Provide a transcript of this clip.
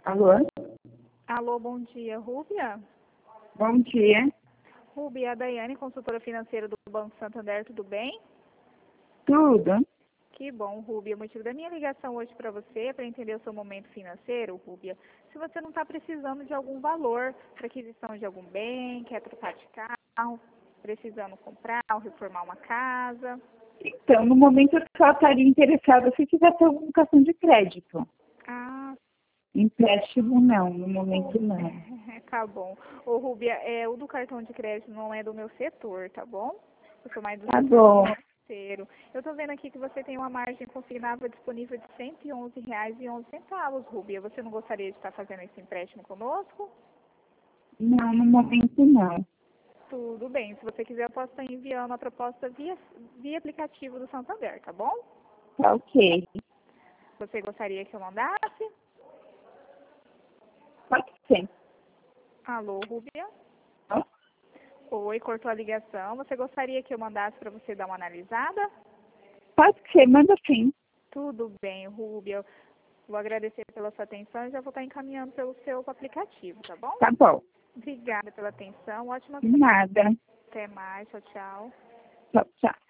Alô? Alô, bom dia, Rúbia? Bom dia. Rúbia, a Daiane, consultora financeira do Banco Santander, tudo bem? Tudo? Que bom, Rúbia. O motivo da minha ligação hoje para você é para entender o seu momento financeiro, Rúbia. Se você não está precisando de algum valor para aquisição de algum bem, quer trocar de carro, precisando comprar ou reformar uma casa. Então, no momento eu só estaria interessada se tivesse algum cartão de crédito. Ah, Empréstimo não, no momento não. tá bom. Ô, Rúbia, o do cartão de crédito não é do meu setor, tá bom? Eu sou mais do Tá setor bom. financeiro. Eu tô vendo aqui que você tem uma margem consignável disponível de R$ 111,11, Rúbia. Você não gostaria de estar fazendo esse empréstimo conosco? Não, no momento não. Tudo bem. Se você quiser, eu posso estar enviando a proposta via aplicativo do Santander, tá bom? Tá ok. Você gostaria que eu mandasse? Pode ser. Alô, Rúbia? Ó, Oi, cortou a ligação. Você gostaria que eu mandasse para você dar uma analisada? pode ser, manda sim. Tudo bem, Rúbia. Vou agradecer pela sua atenção e já vou estar encaminhando pelo seu aplicativo, tá bom? Tá bom. Obrigada pela atenção. Ótima De semana. nada. Até mais. Tchau, tchau. Tchau, tchau.